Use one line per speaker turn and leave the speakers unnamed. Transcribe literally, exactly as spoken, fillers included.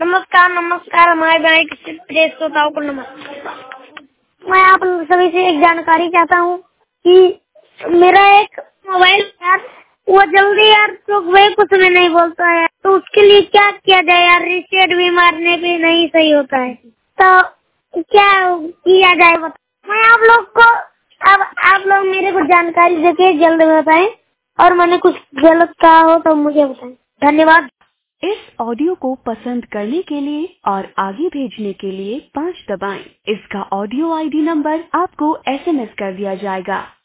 नमस्कार नमस्कार हमारे भाई प्रिय श्रोताओं को नमस्कार। मैं आप सभी से एक जानकारी चाहता हूँ कि मेरा एक मोबाइल यार वो जल्दी यार तो वे कुछ में नहीं बोलता है, तो उसके लिए क्या किया जाए यार? रिसेट भी मारने पे नहीं सही होता है, तो क्या किया जाए बताओ। मैं आप लोग को अब आप लोग मेरे को जानकारी देके जल्द बताएं, और मैंने कुछ गलत कहा हो तो मुझे बताएं। धन्यवाद।
इस ऑडियो को पसंद करने के लिए और आगे भेजने के लिए पाँच दबाएं। इसका ऑडियो आईडी नंबर आपको एसएमएस कर दिया जाएगा।